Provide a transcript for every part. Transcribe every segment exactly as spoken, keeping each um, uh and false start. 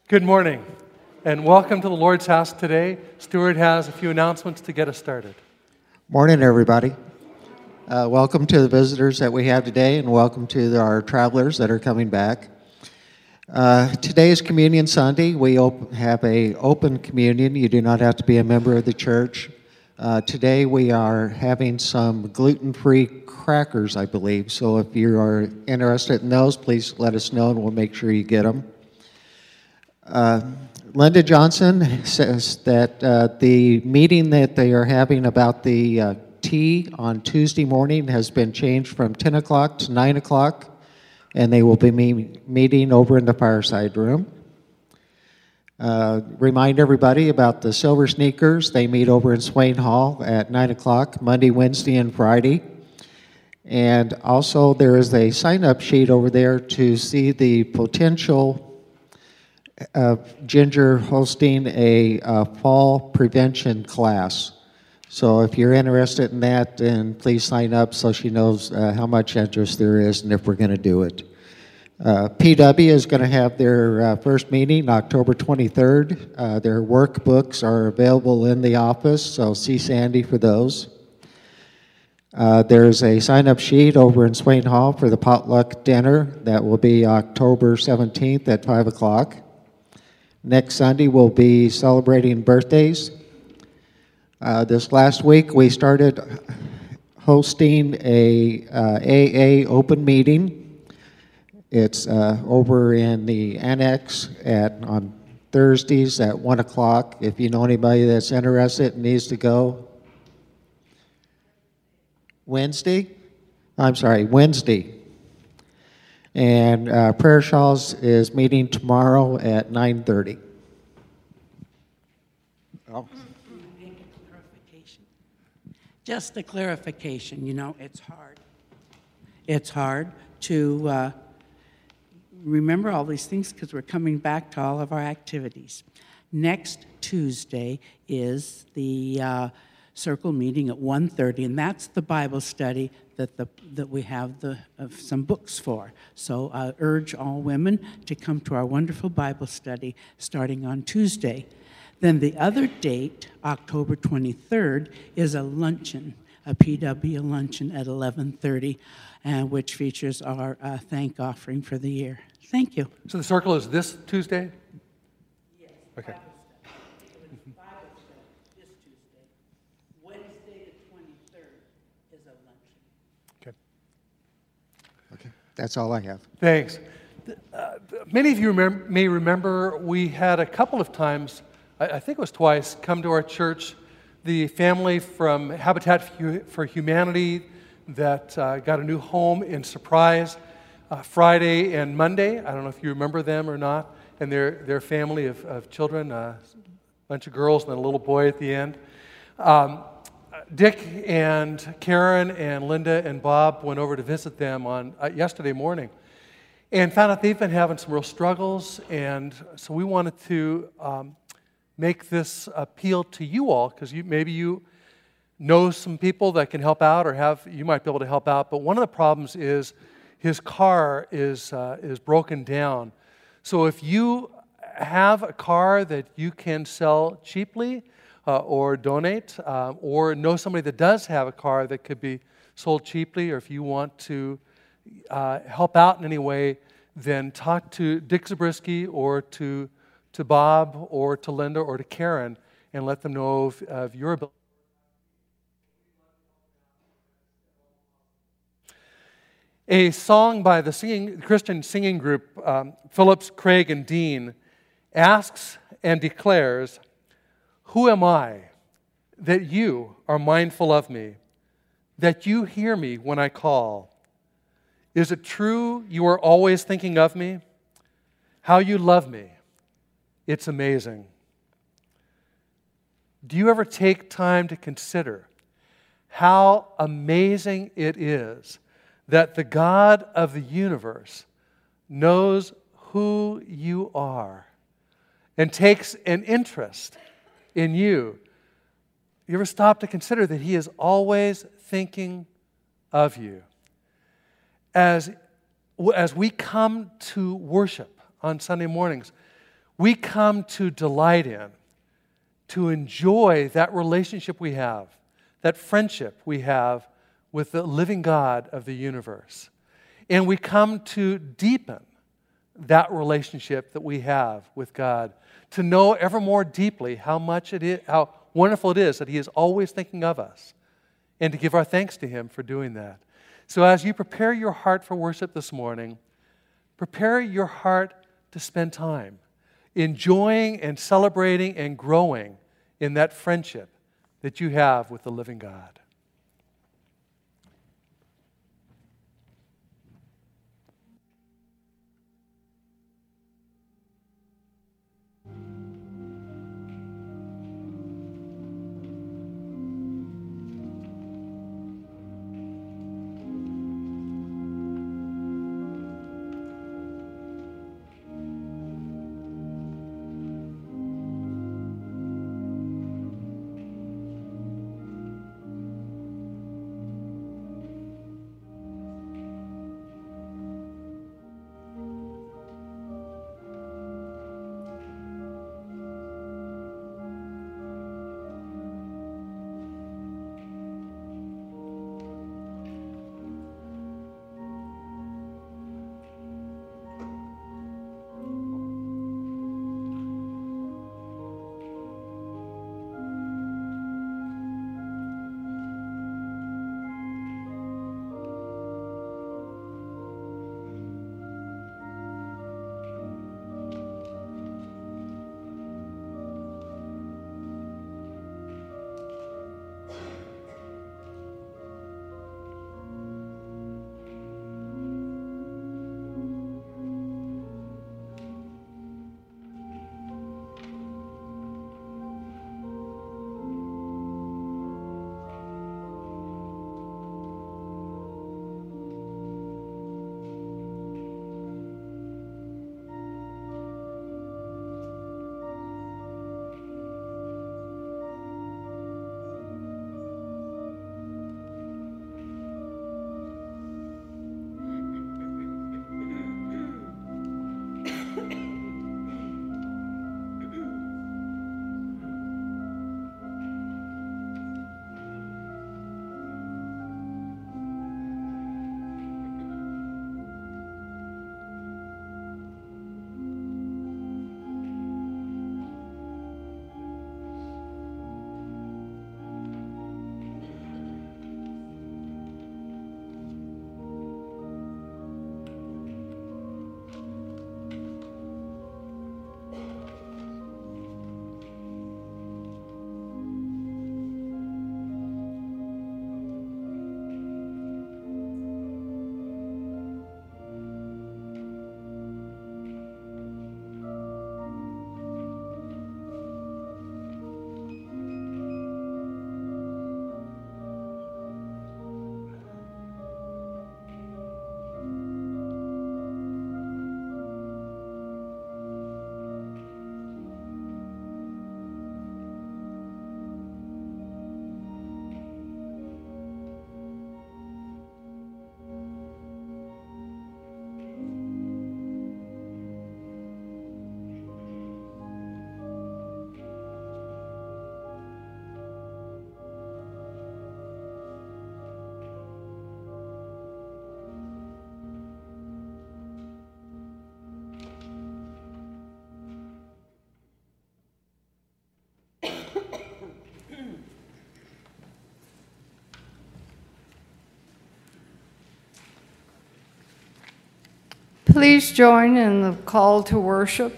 Good morning, and welcome to the Lord's house today. Stuart has a few announcements to get us started. Morning, everybody. Uh, welcome to the visitors that we have today, and welcome to the, our travelers that are coming back. Uh, today is Communion Sunday. We op- have a open communion. You do not have to be a member of the church. Uh, today we are having some gluten-free crackers, I believe. So if you are interested in those, please let us know, and we'll make sure you get them. Uh, Linda Johnson says that uh, the meeting that they are having about the uh, tea on Tuesday morning has been changed from ten o'clock to nine o'clock, and they will be me- meeting over in the fireside room. Uh, remind everybody about the Silver Sneakers. They meet over in Swain Hall at nine o'clock, Monday, Wednesday, and Friday. And also there is a sign-up sheet over there to see the potential Uh, Ginger hosting a uh, fall prevention class. So if you're interested in that, then please sign up so she knows uh, how much interest there is and if we're going to do it. Uh, P W is going to have their uh, first meeting October twenty-third. Uh, their workbooks are available in the office, so see Sandy for those. Uh, there's a sign-up sheet over in Swain Hall for the potluck dinner. That will be October seventeenth at five o'clock. Next Sunday, we'll be celebrating birthdays. Uh, this last week, we started hosting a uh, A A open meeting. It's uh, over in the annex at on Thursdays at one o'clock. If you know anybody that's interested and needs to go. Wednesday? I'm sorry, Wednesday. And uh, Prayer Shawls is meeting tomorrow at nine thirty. Oh. Just a clarification, you know, it's hard. It's hard to uh, remember all these things because we're coming back to all of our activities. Next Tuesday is the uh, circle meeting at one thirty, and that's the Bible study that the that we have the uh, some books for. So I urge all women to come to our wonderful Bible study starting on Tuesday. Then the other date, October twenty-third, is a luncheon, a P W luncheon at eleven thirty, uh, which features our uh, thank offering for the year. Thank you. So the circle is this Tuesday? Yes. Okay. That's all I have. Thanks. Uh, many of you remem- may remember we had a couple of times, I, I think it was twice, come to our church, the family from Habitat for Humanity that uh, got a new home in Surprise uh, Friday and Monday. I don't know if you remember them or not, and their, their family of, of children, uh, a bunch of girls and then a little boy at the end. Um, Dick and Karen and Linda and Bob went over to visit them on uh, yesterday morning and found out they've been having some real struggles, and so we wanted to um, make this appeal to you all because you, maybe you know some people that can help out or have you might be able to help out, but one of the problems is his car is, uh, is broken down. So if you have a car that you can sell cheaply, Uh, or donate, uh, or know somebody that does have a car that could be sold cheaply, or if you want to uh, help out in any way, then talk to Dick Zabriskie or to, to Bob or to Linda or to Karen and let them know of, of your ability. A song by the singing, Christian singing group, um, Phillips, Craig, and Dean, asks and declares, "Who am I that you are mindful of me, that you hear me when I call? Is it true you are always thinking of me? How you love me, it's amazing." Do you ever take time to consider how amazing it is that the God of the universe knows who you are and takes an interest in you? You ever stop to consider that He is always thinking of you? As, as we come to worship on Sunday mornings, we come to delight in, to enjoy that relationship we have, that friendship we have with the living God of the universe. And we come to deepen that relationship that we have with God, to know ever more deeply how much it is, how wonderful it is that He is always thinking of us, and to give our thanks to Him for doing that. So as you prepare your heart for worship this morning, prepare your heart to spend time enjoying and celebrating and growing in that friendship that you have with the living God. Please join in the call to worship.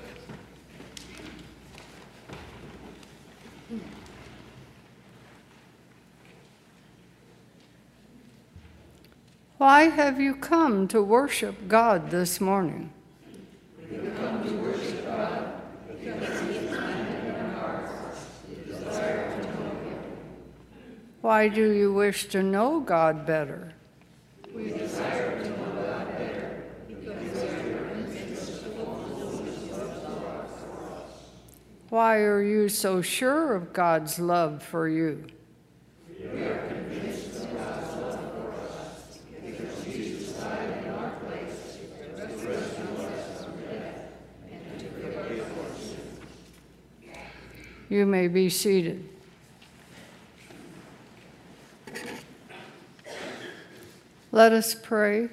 Why have you come to worship God this morning? We have come to worship God because He is planted in our hearts the desire to know Him. Why do you wish to know God better? We desire to know God better because we are convinced of the fullness of His love for us. Why are you so sure of God's love for you? We are convinced of God's love for us because Jesus died in our place to rescue us from death and to forgive our sins. You may be seated. Let us pray.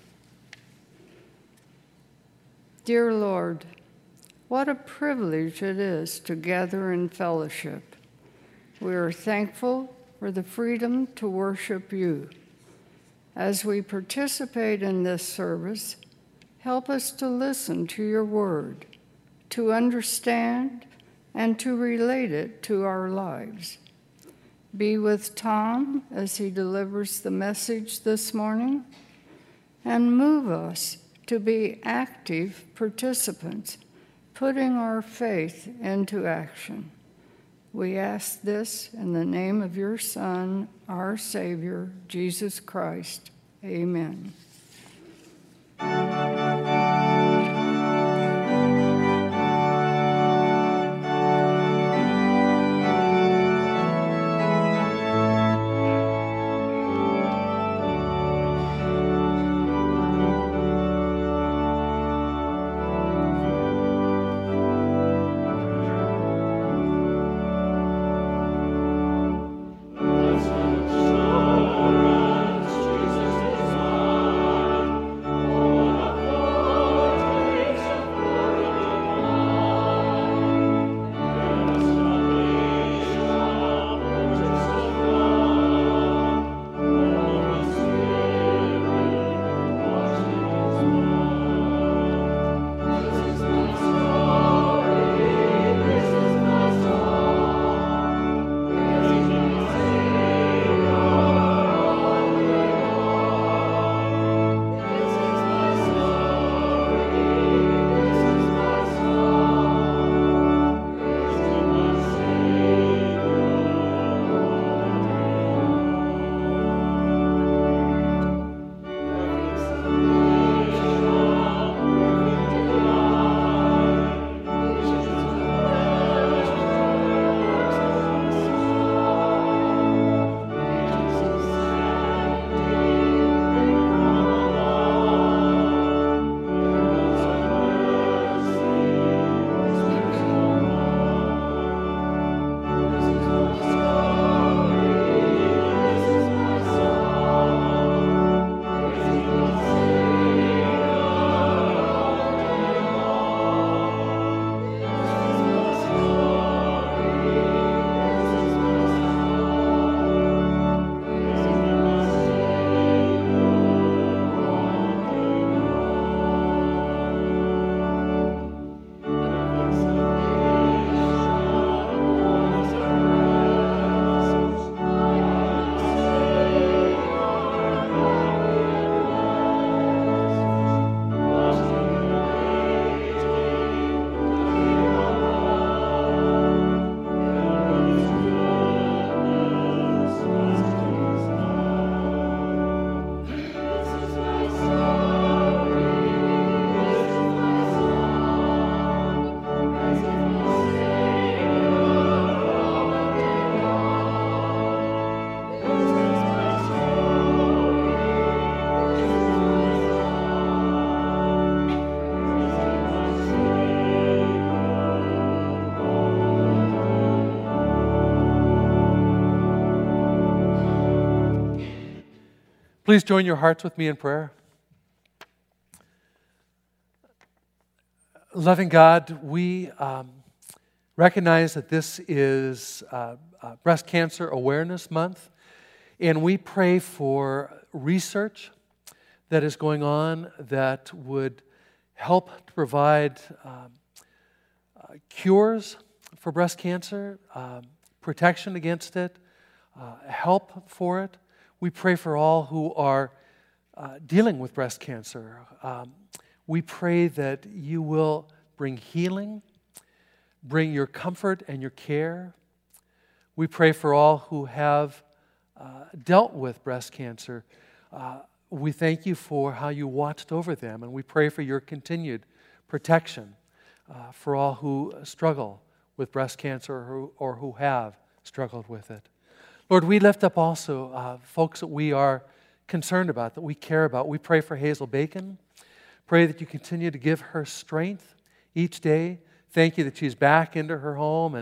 Dear Lord, what a privilege it is to gather in fellowship. We are thankful for the freedom to worship you. As we participate in this service, help us to listen to your word, to understand, and to relate it to our lives. Be with Tom as he delivers the message this morning, and move us to be active participants, putting our faith into action. We ask this in the name of your Son, our Savior, Jesus Christ. Amen. Please join your hearts with me in prayer. Loving God, we um, recognize that this is uh, uh, Breast Cancer Awareness Month, and we pray for research that is going on that would help to provide um, uh, cures for breast cancer, um, protection against it, uh, help for it. We pray for all who are uh, dealing with breast cancer. Um, we pray that you will bring healing, bring your comfort and your care. We pray for all who have uh, dealt with breast cancer. Uh, we thank you for how you watched over them, and we pray for your continued protection uh, for all who struggle with breast cancer or who, or who have struggled with it. Lord, we lift up also uh, folks that we are concerned about, that we care about. We pray for Hazel Bacon. Pray that you continue to give her strength each day. Thank you that she's back into her home and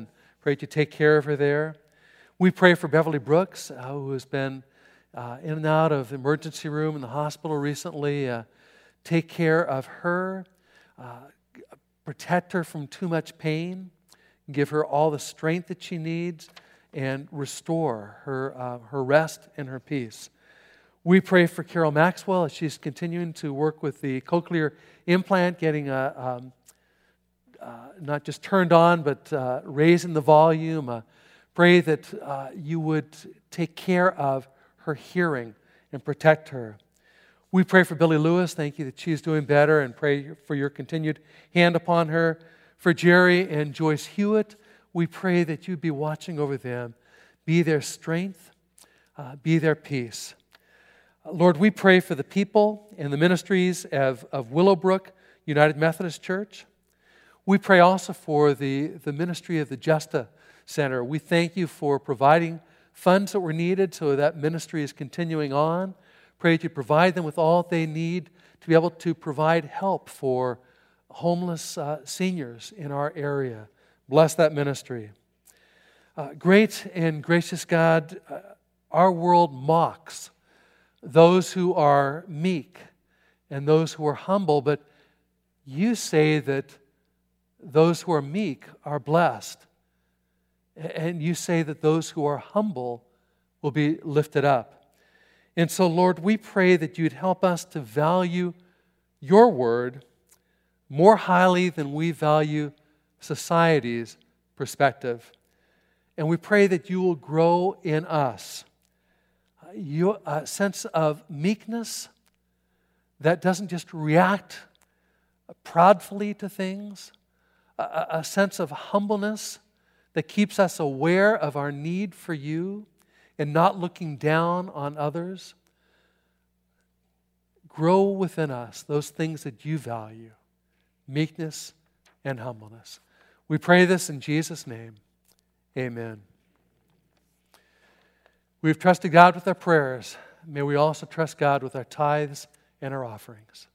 Pray that you take care of her there. We pray for Beverly Brooks, uh, who has been uh, in and out of the emergency room in the hospital recently. Uh, take care of her. Uh, protect her from too much pain. Give her all the strength that she needs and restore her, uh, her rest and her peace. We pray for Carol Maxwell as she's continuing to work with the cochlear implant, getting a, um, uh, not just turned on, but uh, raising the volume. Uh, pray that uh, you would take care of her hearing and protect her. We pray for Billy Lewis. Thank you that she's doing better, and pray for your continued hand upon her. For Jerry and Joyce Hewitt, we pray that you'd be watching over them. Be their strength, uh, be their peace. Lord, we pray for the people and the ministries of, of Willowbrook United Methodist Church. We pray also for the, the ministry of the Justa Center. We thank you for providing funds that were needed so that ministry is continuing on. Pray that you provide them with all they need to be able to provide help for homeless uh, seniors in our area. Bless that ministry. Uh, great and gracious God, uh, our world mocks those who are meek and those who are humble, but you say that those who are meek are blessed. And you say that those who are humble will be lifted up. And so, Lord, we pray that you'd help us to value your word more highly than we value society's perspective. And we pray that you will grow in us your a sense of meekness that doesn't just react proudly to things, a, a sense of humbleness that keeps us aware of our need for you and not looking down on others. Grow within us those things that you value, meekness and humbleness. We pray this in Jesus' name. Amen. We've trusted God with our prayers. May we also trust God with our tithes and our offerings.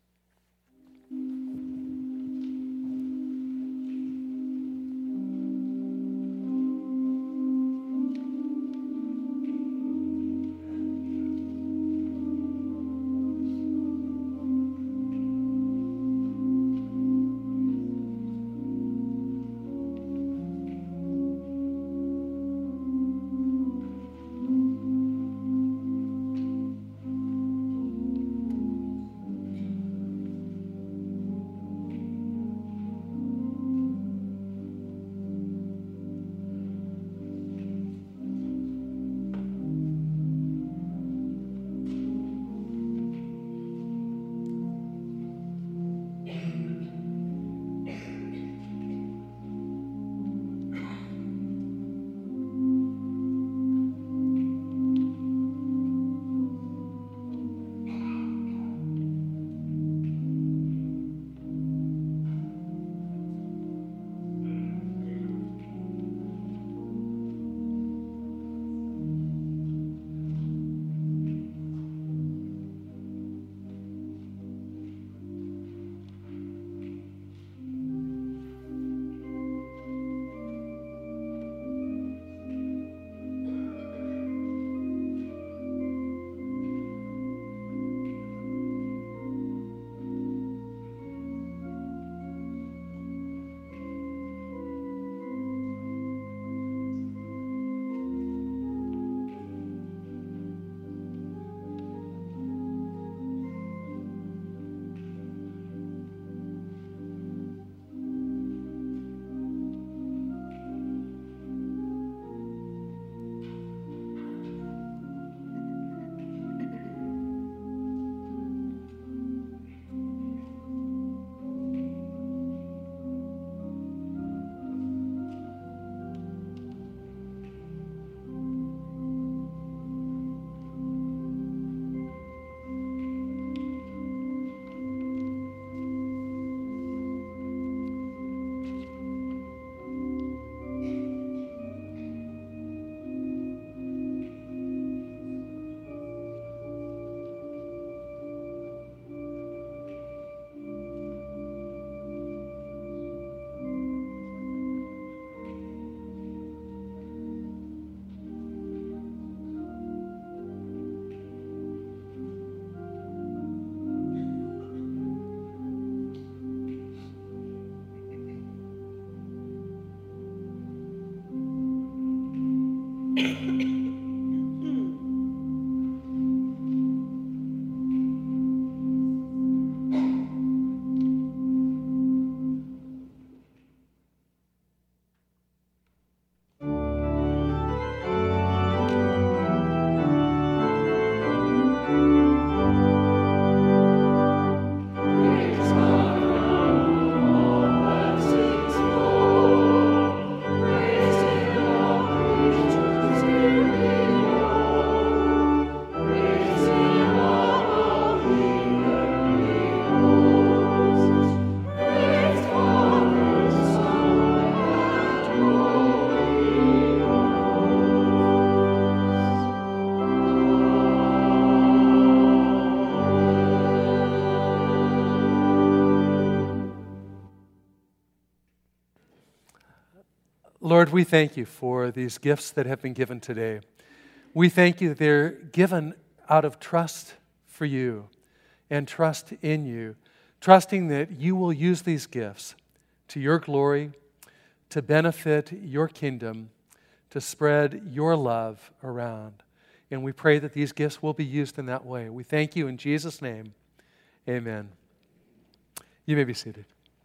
Lord, we thank you for these gifts that have been given today. We thank you that they're given out of trust for you and trust in you, trusting that you will use these gifts to your glory, to benefit your kingdom, to spread your love around. And we pray that these gifts will be used in that way. We thank you in Jesus' name. Amen. You may be seated.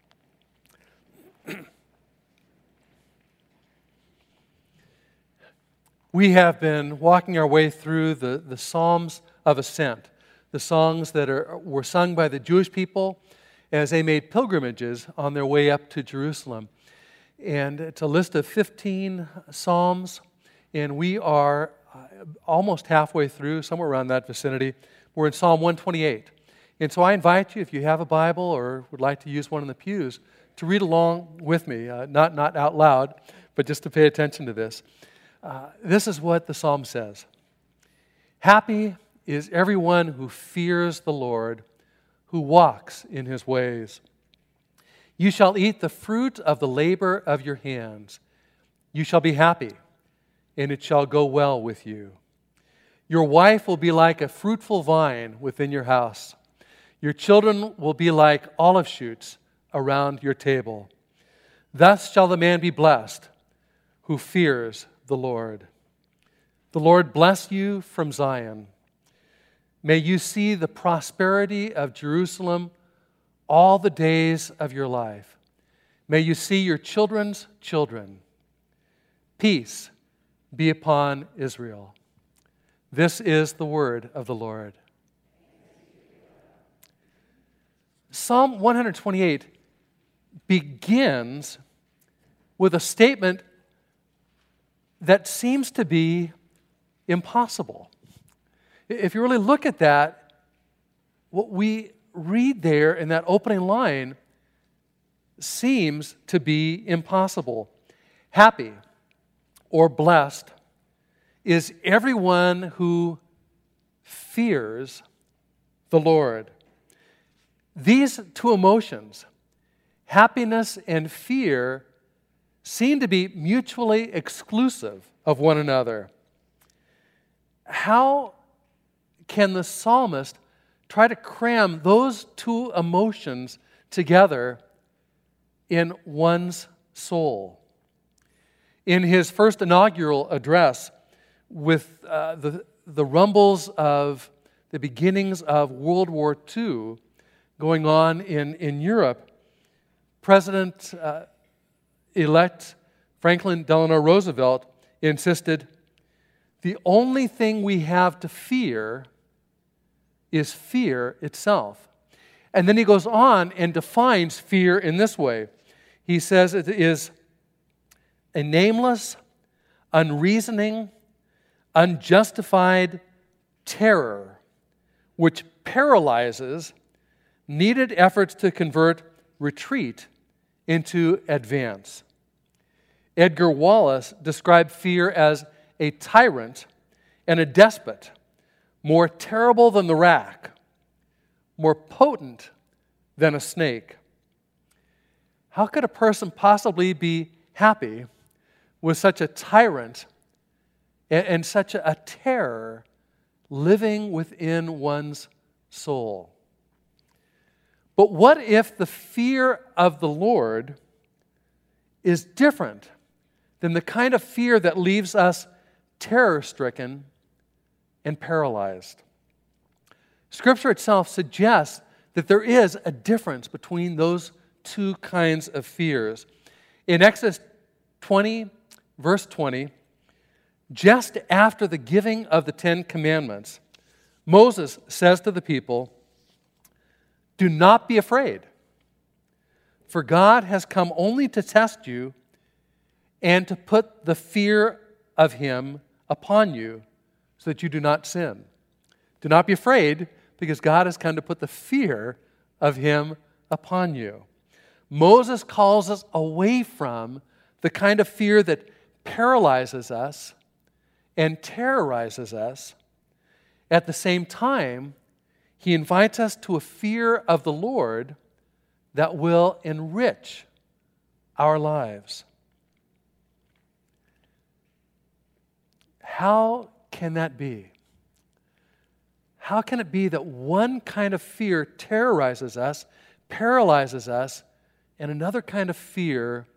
We have been walking our way through the, the Psalms of Ascent, the songs that are, were sung by the Jewish people as they made pilgrimages on their way up to Jerusalem. And it's a list of fifteen psalms, and we are almost halfway through, somewhere around that vicinity. We're in Psalm one twenty-eight. And so I invite you, if you have a Bible or would like to use one in the pews, to read along with me, uh, not, not out loud, but just to pay attention to this. Uh, this is what the psalm says. Happy is everyone who fears the Lord, who walks in his ways. You shall eat the fruit of the labor of your hands. You shall be happy, and it shall go well with you. Your wife will be like a fruitful vine within your house. Your children will be like olive shoots around your table. Thus shall the man be blessed who fears the Lord. The Lord bless you from Zion. May you see the prosperity of Jerusalem all the days of your life. May you see your children's children. Peace be upon Israel. This is the word of the Lord. Psalm one twenty-eight begins with a statement that seems to be impossible. If you really look at that, what we read there in that opening line seems to be impossible. Happy or blessed is everyone who fears the Lord. These two emotions, happiness and fear, seem to be mutually exclusive of one another. How can the psalmist try to cram those two emotions together in one's soul? In his first inaugural address, with uh, the, the rumbles of the beginnings of World War Two going on in, in Europe, President uh, elect Franklin Delano Roosevelt insisted, the only thing we have to fear is fear itself. And then he goes on and defines fear in this way. He says it is a nameless, unreasoning, unjustified terror which paralyzes needed efforts to convert retreat into advance. Edgar Wallace described fear as a tyrant and a despot, more terrible than the rack, more potent than a snake. How could a person possibly be happy with such a tyrant and, and such a, a terror living within one's soul? But what if the fear of the Lord is different than the kind of fear that leaves us terror-stricken, and paralyzed. Scripture itself suggests that there is a difference between those two kinds of fears. In Exodus twenty, verse twenty, just after the giving of the Ten Commandments, Moses says to the people, "Do not be afraid, for God has come only to test you and to put the fear of Him upon you so that you do not sin." Do not be afraid, because God has come to put the fear of Him upon you. Moses calls us away from the kind of fear that paralyzes us and terrorizes us. At the same time, he invites us to a fear of the Lord that will enrich our lives. How can that be? How can it be that one kind of fear terrorizes us, paralyzes us, and another kind of fear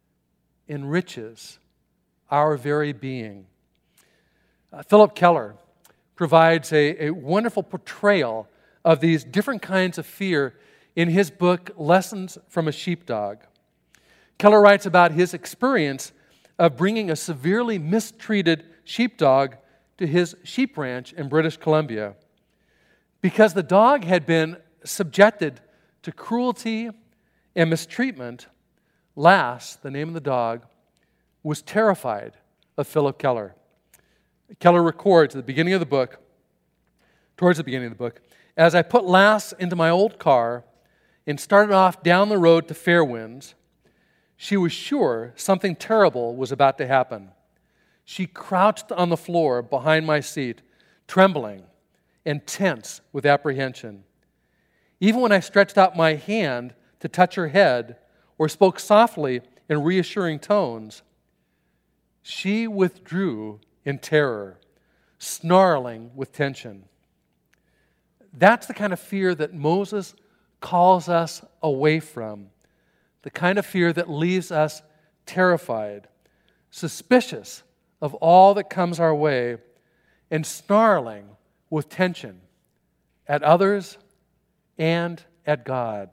enriches our very being? Uh, Philip Keller provides a, a wonderful portrayal of these different kinds of fear in his book, Lessons from a Sheepdog. Keller writes about his experience of bringing a severely mistreated sheepdog to his sheep ranch in British Columbia. Because the dog had been subjected to cruelty and mistreatment, Lass, the name of the dog, was terrified of Philip Keller. Keller records at the beginning of the book, towards the beginning of the book, "As I put Lass into my old car and started off down the road to Fairwinds, she was sure something terrible was about to happen. She crouched on the floor behind my seat, trembling and tense with apprehension. Even when I stretched out my hand to touch her head or spoke softly in reassuring tones, she withdrew in terror, snarling with tension." That's the kind of fear that Moses calls us away from, the kind of fear that leaves us terrified, suspicious of all that comes our way, and snarling with tension at others and at God.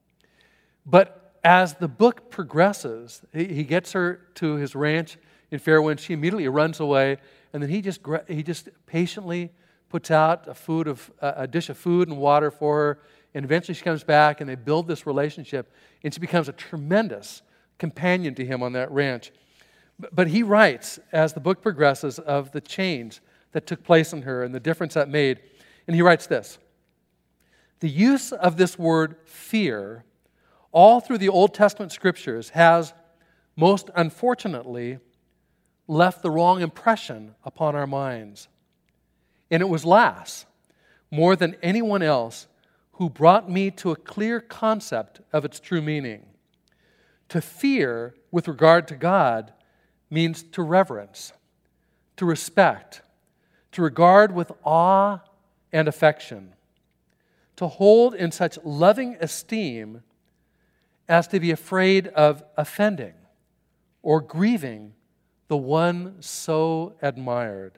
But as the book progresses, he gets her to his ranch in Fairwind. She immediately runs away, and then he just he just patiently puts out a food of a dish of food and water for her, and eventually she comes back, and they build this relationship, and she becomes a tremendous companion to him on that ranch. But he writes, as the book progresses, of the change that took place in her and the difference that made. And he writes this: "The use of this word fear all through the Old Testament scriptures has, most unfortunately, left the wrong impression upon our minds. And it was Lass, more than anyone else, who brought me to a clear concept of its true meaning. To fear with regard to God means to reverence, to respect, to regard with awe and affection, to hold in such loving esteem as to be afraid of offending or grieving the one so admired.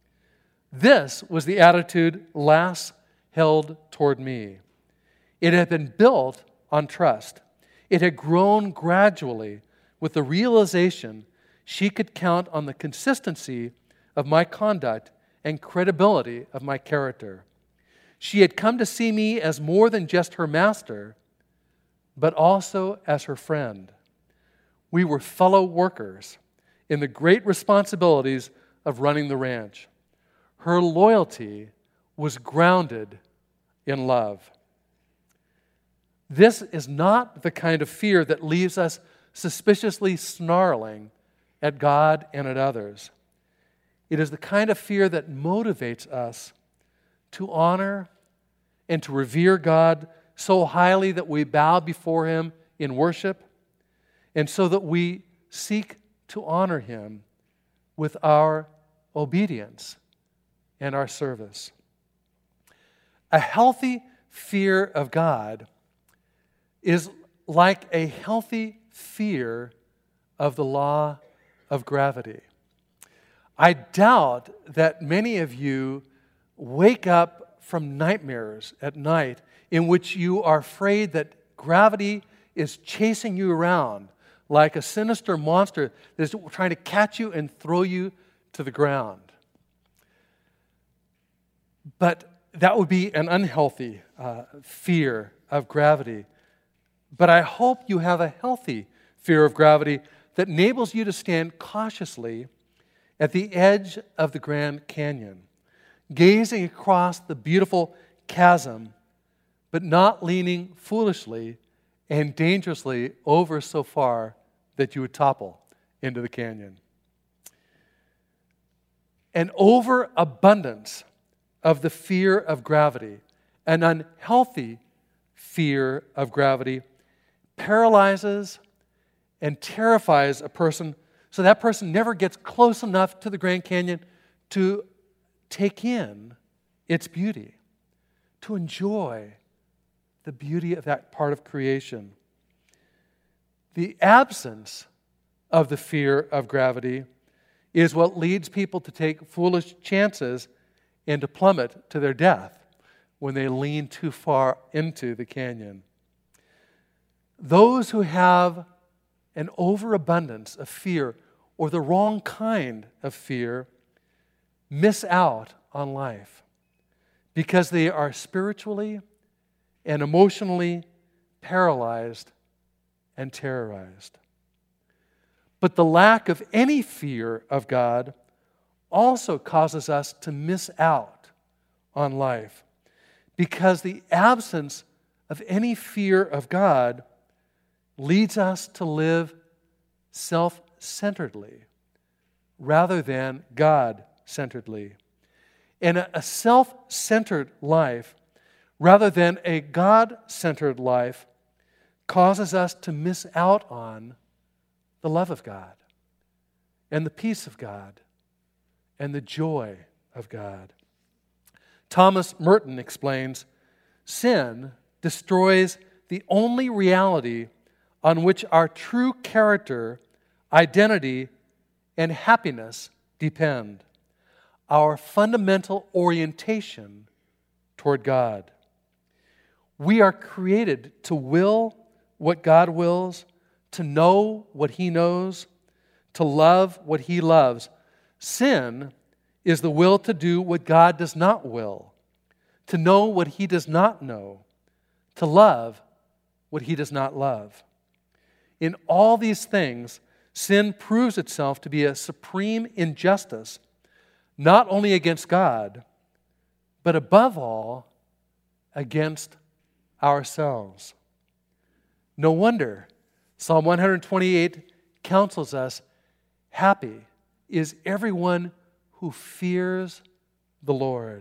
This was the attitude Lass held toward me. It had been built on trust. It had grown gradually with the realization she could count on the consistency of my conduct and credibility of my character. She had come to see me as more than just her master, but also as her friend. We were fellow workers in the great responsibilities of running the ranch. Her loyalty was grounded in love." This is not the kind of fear that leaves us suspiciously snarling at God and at others. It is the kind of fear that motivates us to honor and to revere God so highly that we bow before Him in worship, and so that we seek to honor Him with our obedience and our service. A healthy fear of God is like a healthy fear of the law of gravity. I doubt that many of you wake up from nightmares at night in which you are afraid that gravity is chasing you around like a sinister monster that is trying to catch you and throw you to the ground. But that would be an unhealthy uh, fear of gravity. But I hope you have a healthy fear of gravity that enables you to stand cautiously at the edge of the Grand Canyon, gazing across the beautiful chasm, but not leaning foolishly and dangerously over so far that you would topple into the canyon. An overabundance of the fear of gravity, an unhealthy fear of gravity, paralyzes and terrifies a person so that person never gets close enough to the Grand Canyon to take in its beauty, to enjoy the beauty of that part of creation. The absence of the fear of gravity is what leads people to take foolish chances and to plummet to their death when they lean too far into the canyon. Those who have an overabundance of fear or the wrong kind of fear miss out on life because they are spiritually and emotionally paralyzed and terrorized. But the lack of any fear of God also causes us to miss out on life because the absence of any fear of God leads us to live self-centeredly rather than God-centeredly. And a self-centered life rather than a God-centered life causes us to miss out on the love of God and the peace of God and the joy of God. Thomas Merton explains, sin destroys the only reality on which our true character, identity, and happiness depend, our fundamental orientation toward God. We are created to will what God wills, to know what He knows, to love what He loves. Sin is the will to do what God does not will, to know what He does not know, to love what He does not love. In all these things, sin proves itself to be a supreme injustice, not only against God, but above all, against ourselves. No wonder Psalm one twenty-eight counsels us, happy is everyone who fears the Lord.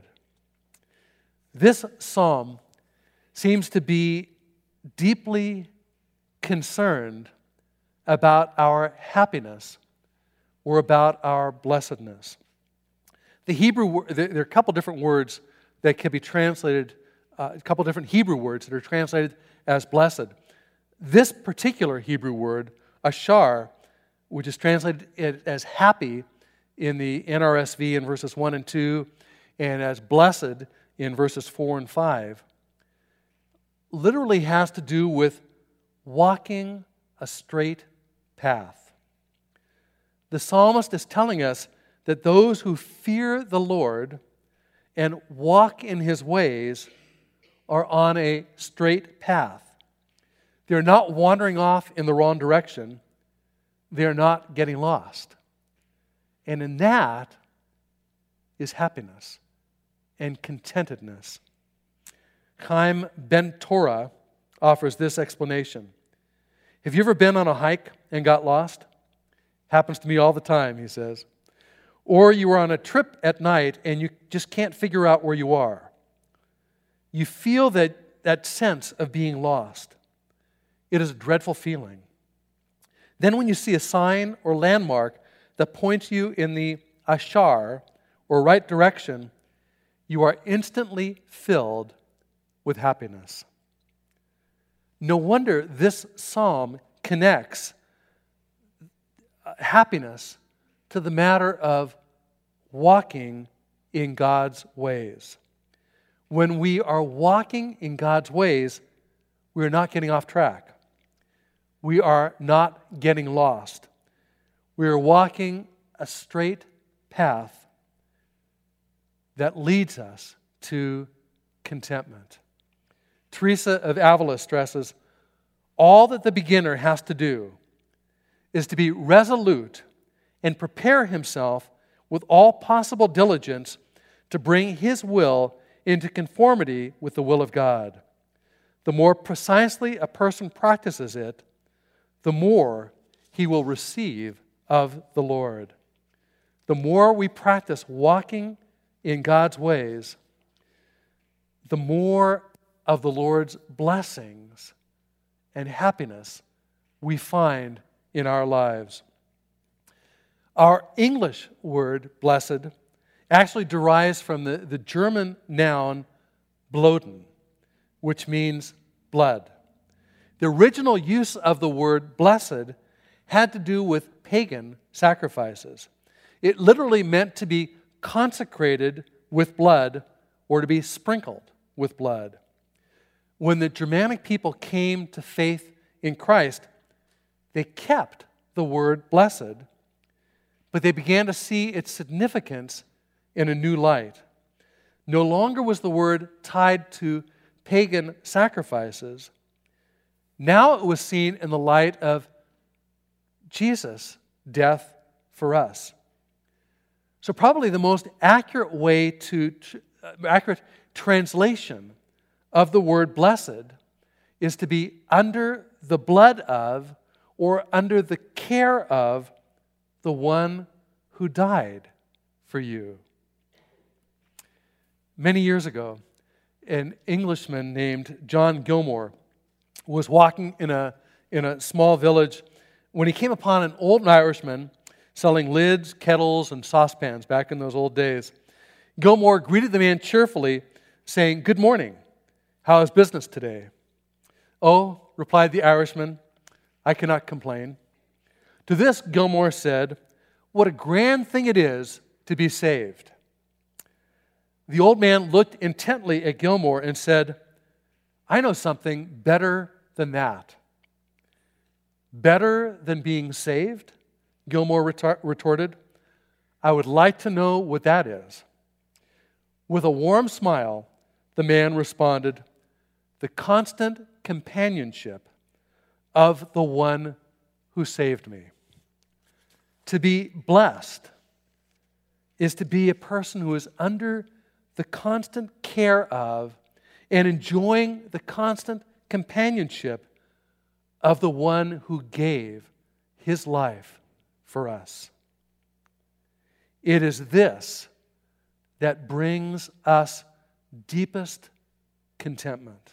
This psalm seems to be deeply concerned about our happiness or about our blessedness. The Hebrew, there are a couple different words that can be translated, uh, a couple different Hebrew words that are translated as blessed. This particular Hebrew word, ashar, which is translated as happy in the N R S V in verses one and two, and as blessed in verses four and five, literally has to do with walking a straight path. The psalmist is telling us that those who fear the Lord and walk in His ways are on a straight path. They're not wandering off in the wrong direction. They're not getting lost. And in that is happiness and contentedness. Chaim Ben Torah offers this explanation. Have you ever been on a hike and got lost? Happens to me all the time, he says. Or you were on a trip at night and you just can't figure out where you are. You feel that, that sense of being lost. It is a dreadful feeling. Then when you see a sign or landmark that points you in the ashar, or right direction, you are instantly filled with happiness. No wonder this psalm connects happiness to the matter of walking in God's ways. When we are walking in God's ways, we are not getting off track. We are not getting lost. We are walking a straight path that leads us to contentment. Teresa of Avila stresses, all that the beginner has to do is to be resolute and prepare himself with all possible diligence to bring his will into conformity with the will of God. The more precisely a person practices it, the more he will receive of the Lord. The more we practice walking in God's ways, the more of the Lord's blessings and happiness we find in our lives. Our English word, blessed, actually derives from the, the German noun bloten, which means blood. The original use of the word blessed had to do with pagan sacrifices. It literally meant to be consecrated with blood or to be sprinkled with blood. When the Germanic people came to faith in Christ, they kept the word blessed, but they began to see its significance in a new light. No longer was the word tied to pagan sacrifices. Now it was seen in the light of Jesus' death for us. So probably the most accurate way to, uh, accurate translation of the word blessed is to be under the blood of or under the care of the one who died for you. Many years ago, an Englishman named John Gilmore was walking in a, in a small village when he came upon an old Irishman selling lids, kettles, and saucepans back in those old days. Gilmore greeted the man cheerfully, saying, "Good morning. How is business today?" "Oh," replied the Irishman, "I cannot complain." To this, Gilmore said, "What a grand thing it is to be saved." The old man looked intently at Gilmore and said, "I know something better than that." "Better than being saved?" Gilmore retor- retorted. "I would like to know what that is." With a warm smile, the man responded, "The constant companionship of the one who saved me." To be blessed is to be a person who is under the constant care of and enjoying the constant companionship of the one who gave his life for us. It is this that brings us deepest contentment.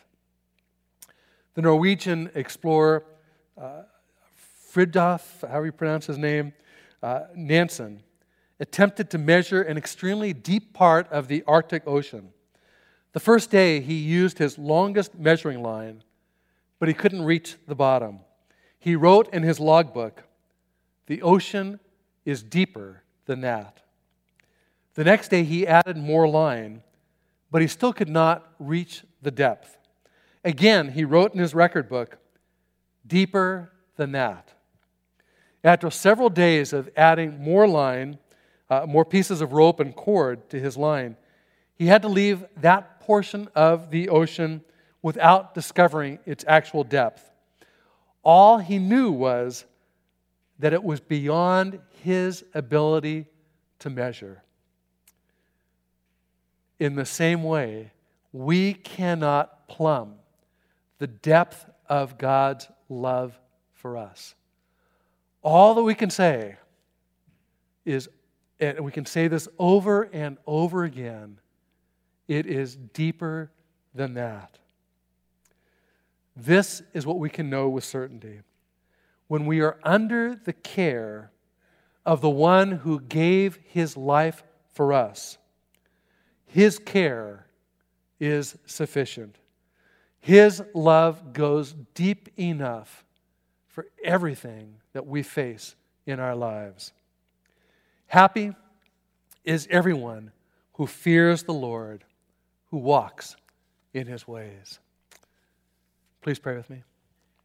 The Norwegian explorer uh, Fridtjof, however you pronounce his name, uh, Nansen, attempted to measure an extremely deep part of the Arctic Ocean. The first day, he used his longest measuring line, but he couldn't reach the bottom. He wrote in his logbook, "The ocean is deeper than that." The next day, he added more line, but he still could not reach the depth. Again, he wrote in his record book, "Deeper than that." After several days of adding more line, uh, more pieces of rope and cord to his line, he had to leave that portion of the ocean without discovering its actual depth. All he knew was that it was beyond his ability to measure. In the same way, we cannot plumb the depth of God's love for us. All that we can say is, and we can say this over and over again, it is deeper than that. This is what we can know with certainty. When we are under the care of the one who gave his life for us, his care is sufficient. His love goes deep enough for everything that we face in our lives. Happy is everyone who fears the Lord, who walks in his ways. Please pray with me.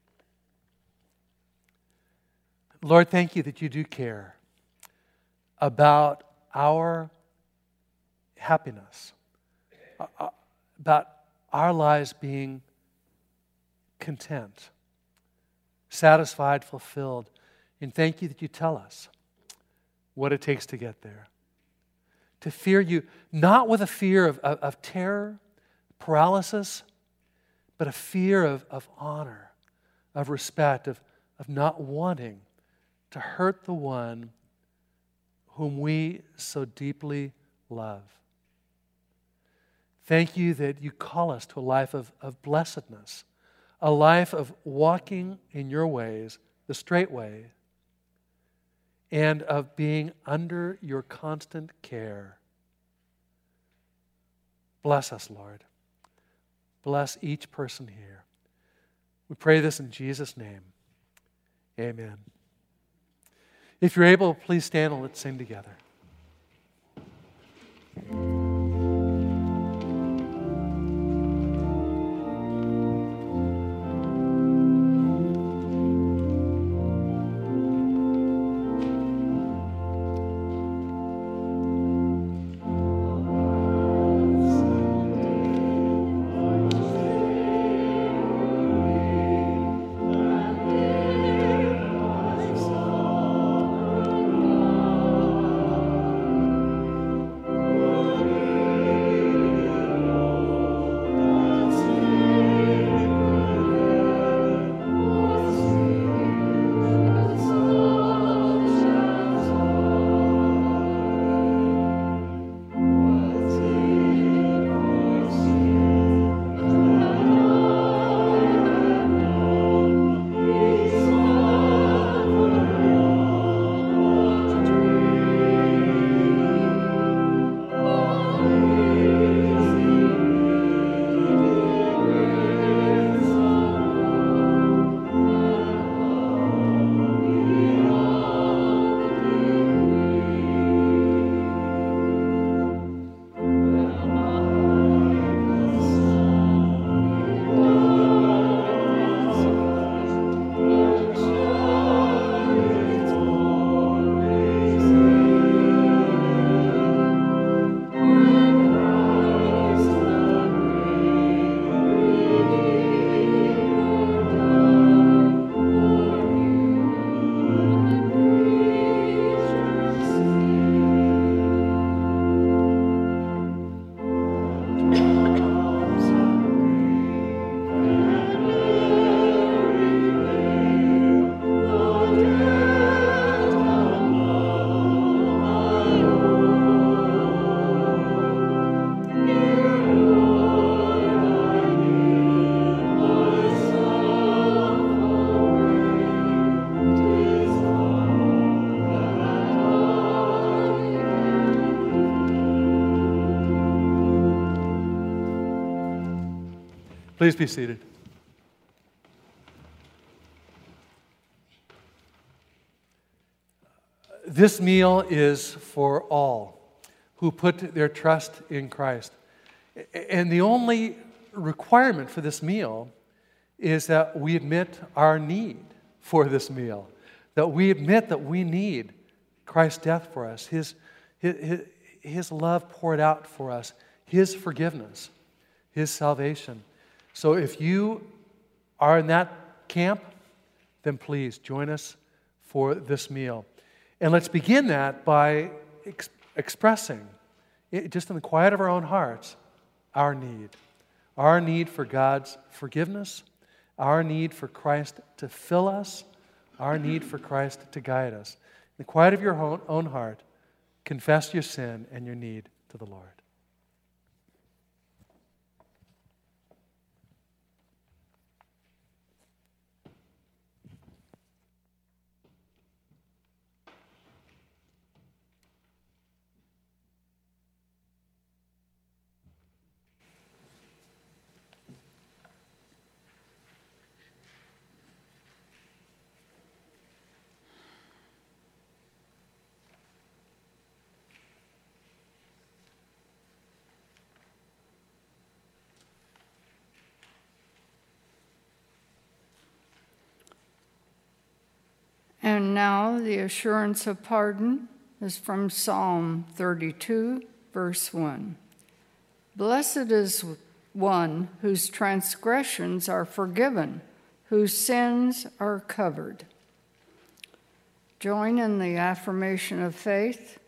Lord, thank you that you do care about our happiness, about our lives being content, satisfied, fulfilled. And thank you that you tell us what it takes to get there. To fear you, not with a fear of, of, of terror, paralysis, but a fear of, of honor, of respect, of, of not wanting to hurt the one whom we so deeply love. Thank you that you call us to a life of, of blessedness, a life of walking in your ways, the straight way, and of being under your constant care. Bless us, Lord. Bless each person here. We pray this in Jesus' name. Amen. If you're able, please stand and let's sing together. Please be seated. This meal is for all who put their trust in Christ. And the only requirement for this meal is that we admit our need for this meal, that we admit that we need Christ's death for us, His, His, His love poured out for us, His forgiveness, His salvation. So if you are in that camp, then please join us for this meal. And let's begin that by ex- expressing, it, just in the quiet of our own hearts, our need. Our need for God's forgiveness, our need for Christ to fill us, our need for Christ to guide us. In the quiet of your own, own heart, confess your sin and your need to the Lord. And now the assurance of pardon is from Psalm thirty-two, verse one. Blessed is one whose transgressions are forgiven, whose sins are covered. Join in the affirmation of faith.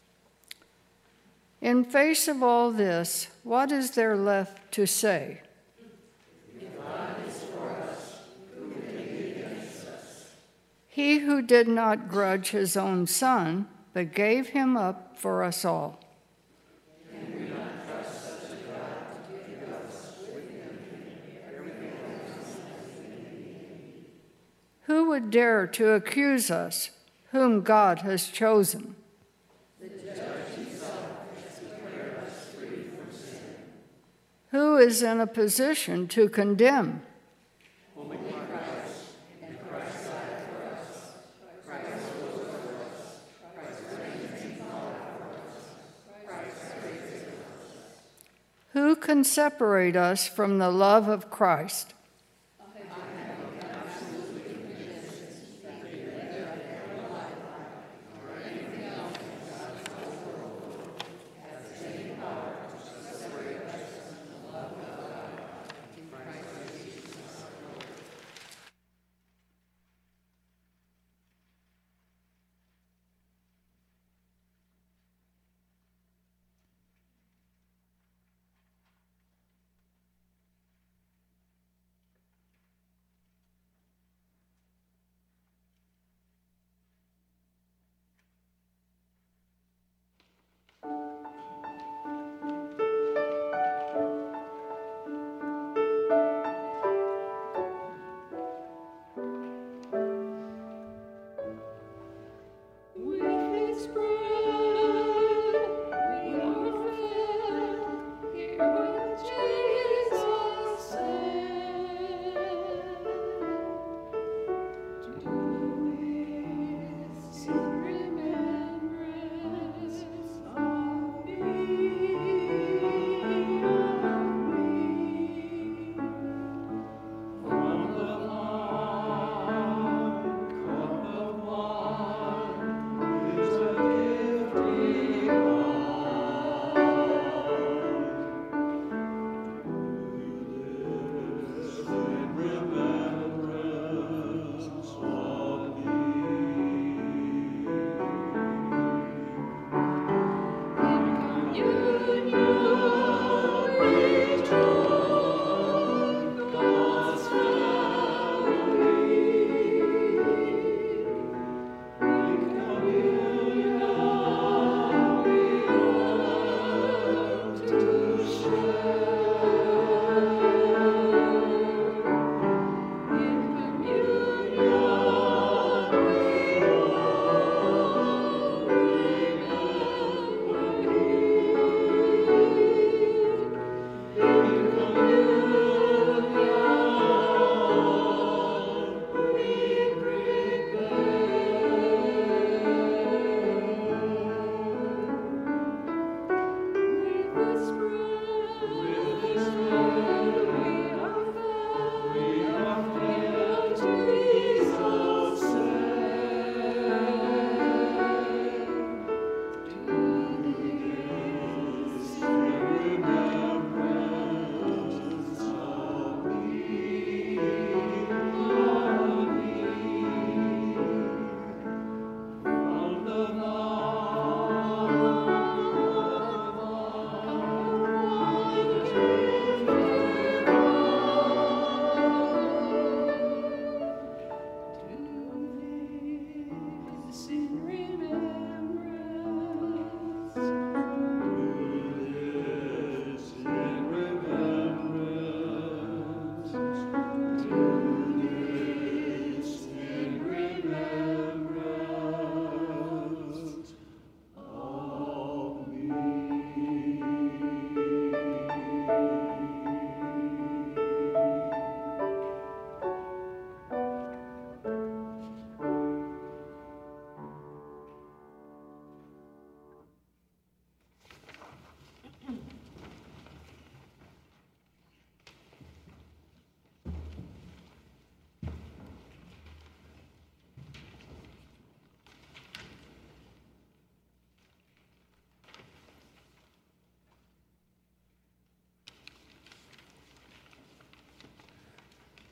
In face of all this, what is there left to say? If God is for us, who can be against us? He who did not grudge his own son, but gave him up for us all. Can we not trust such a God to give us with him everything else that we need? Who would dare to accuse us, whom God has chosen? The judge himself has declared us free from sin. Who is in a position to condemn? Only Christ, and Christ died for us. Christ rose for us. Christ reigns in power for us. Christ raises us. Who can separate us from the love of Christ?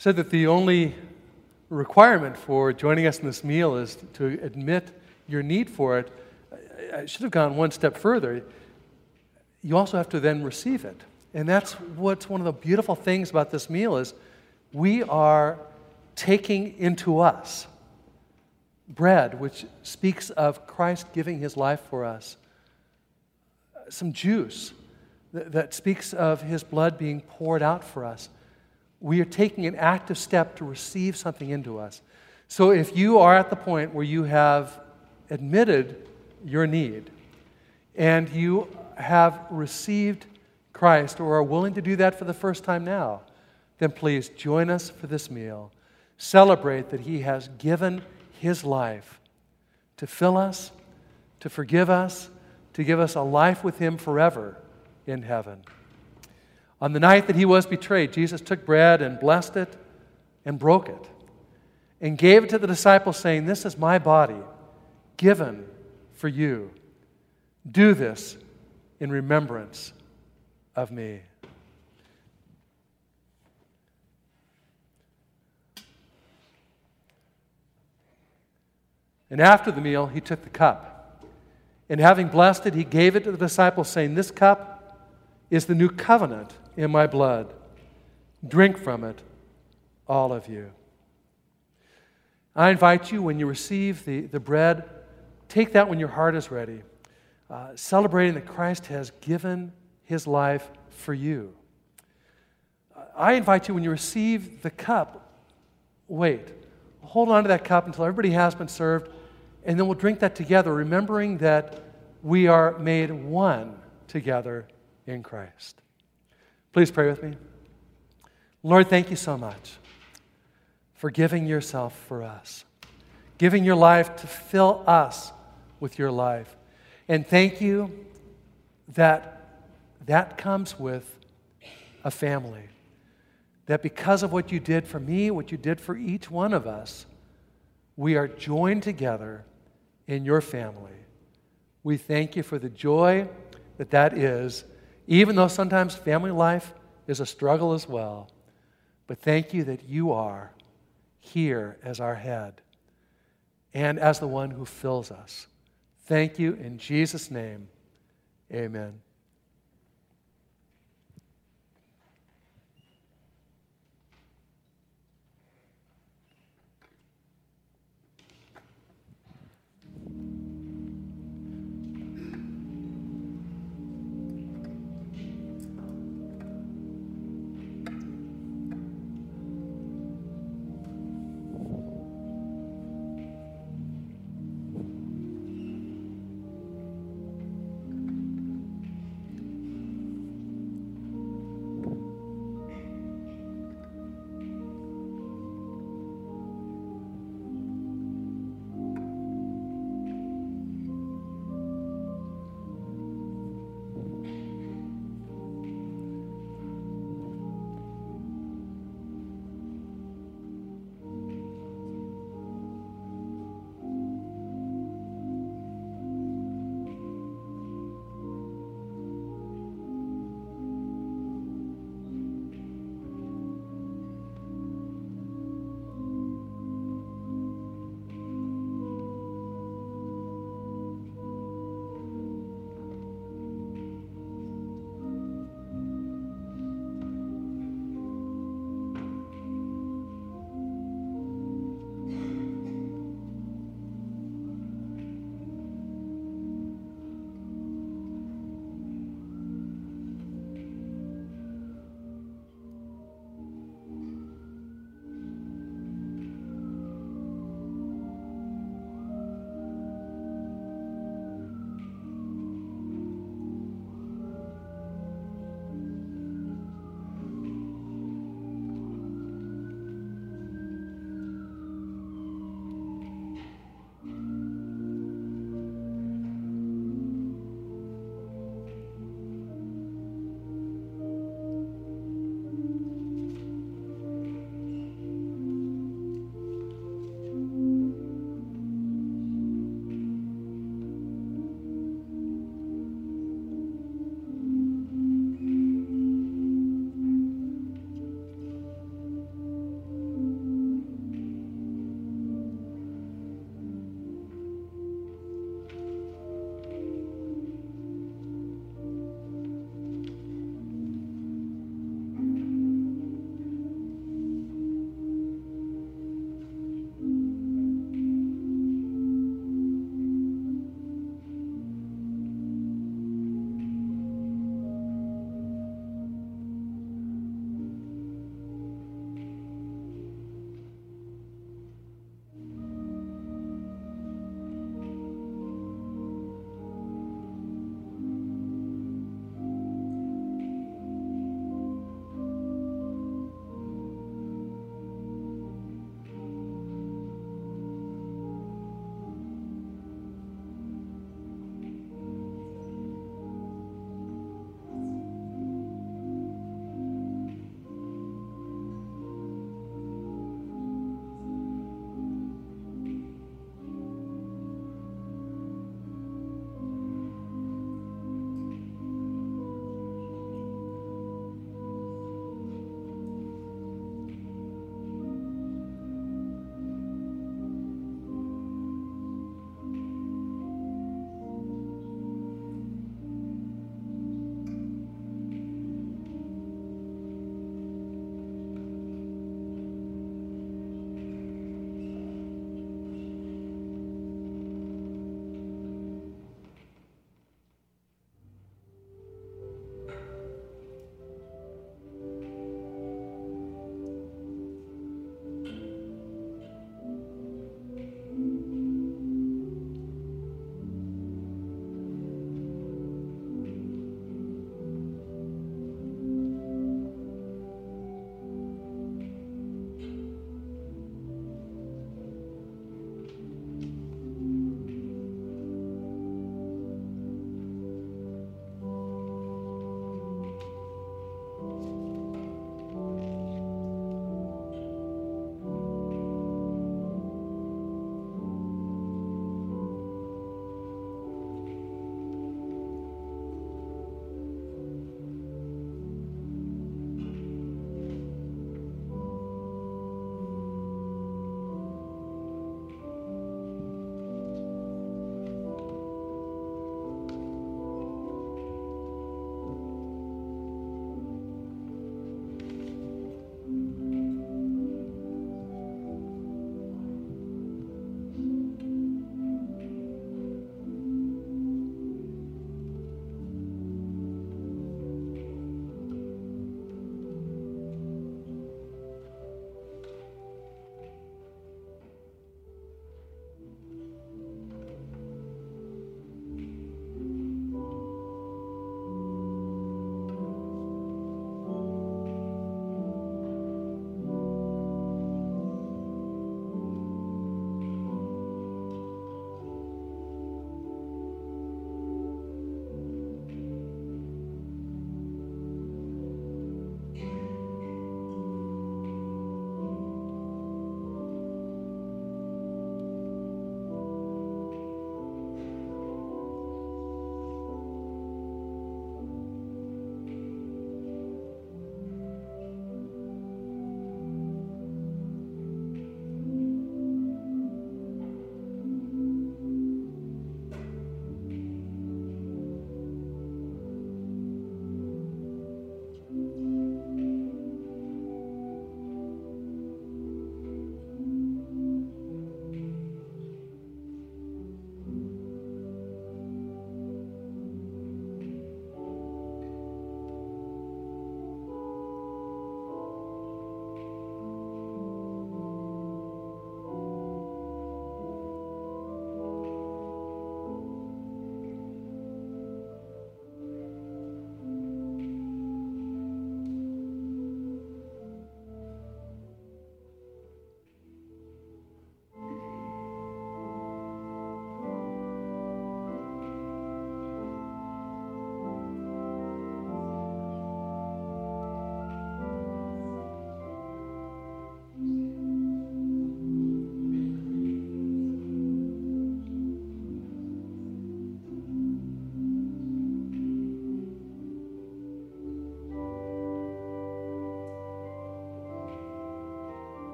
said that the only requirement for joining us in this meal is to admit your need for it. I should have gone one step further. You also have to then receive it. And that's what's one of the beautiful things about this meal is we are taking into us bread, which speaks of Christ giving his life for us, some juice that, that speaks of his blood being poured out for us. We are taking an active step to receive something into us. So if you are at the point where you have admitted your need and you have received Christ or are willing to do that for the first time now, then please join us for this meal. Celebrate that he has given his life to fill us, to forgive us, to give us a life with him forever in heaven. On the night that he was betrayed, Jesus took bread and blessed it and broke it and gave it to the disciples, saying, "This is my body given for you. Do this in remembrance of me." And after the meal, he took the cup. And having blessed it, he gave it to the disciples, saying, "This cup is the new covenant in my blood. Drink from it, all of you." I invite you, when you receive the, the bread, take that when your heart is ready, uh, celebrating that Christ has given his life for you. I invite you, when you receive the cup, wait. Hold on to that cup until everybody has been served, and then we'll drink that together, remembering that we are made one together in Christ. Please pray with me. Lord, thank you so much for giving yourself for us, giving your life to fill us with your life. And thank you that that comes with a family. That because of what you did for me, what you did for each one of us, we are joined together in your family. We thank you for the joy that that is, even though sometimes family life is a struggle as well. But thank you that you are here as our head and as the one who fills us. Thank you in Jesus' name. Amen.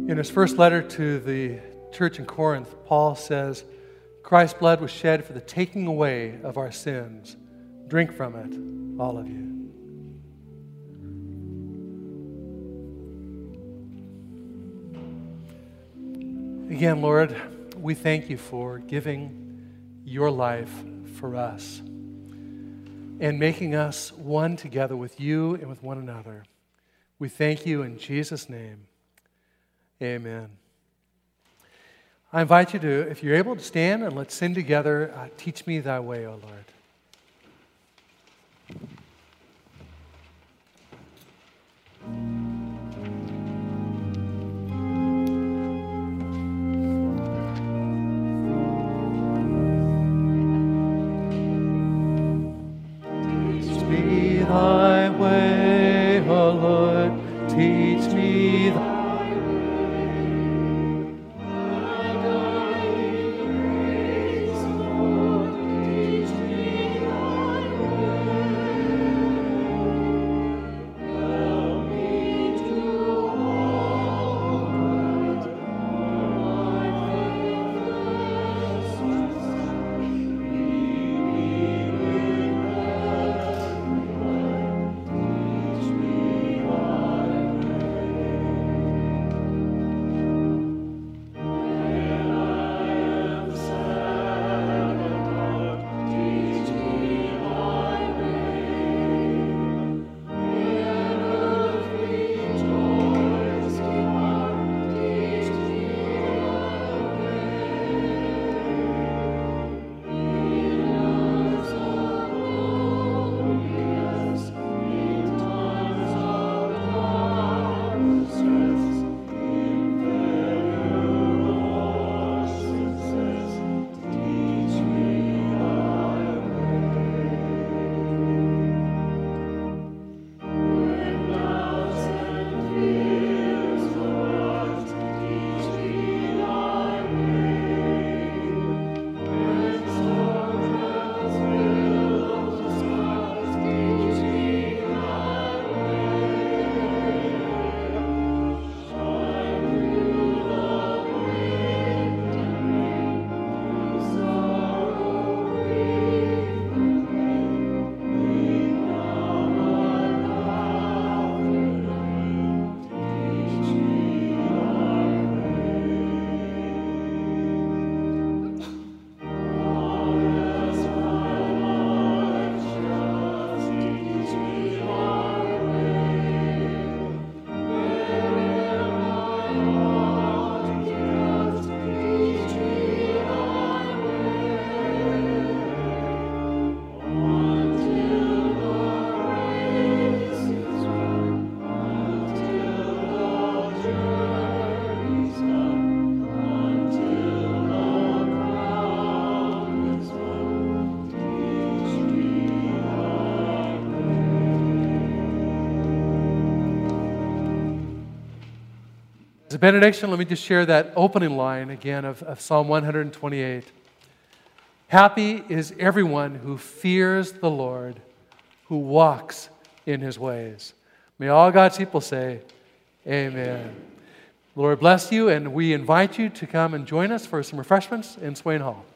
In his first letter to the church in Corinth, Paul says, Christ's blood was shed for the taking away of our sins. Drink from it, all of you. Again, Lord, we thank you for giving your life for us and making us one together with you and with one another. We thank you in Jesus' name. Amen. I invite you to, if you're able to stand, and let's sing together, uh, Teach Me Thy Way, O Lord. Teach me thy way, O Lord, teach me thy As a benediction, let me just share that opening line again of, of Psalm one twenty-eight. Happy is everyone who fears the Lord, who walks in his ways. May all God's people say, amen. The Lord bless you, and we invite you to come and join us for some refreshments in Swain Hall.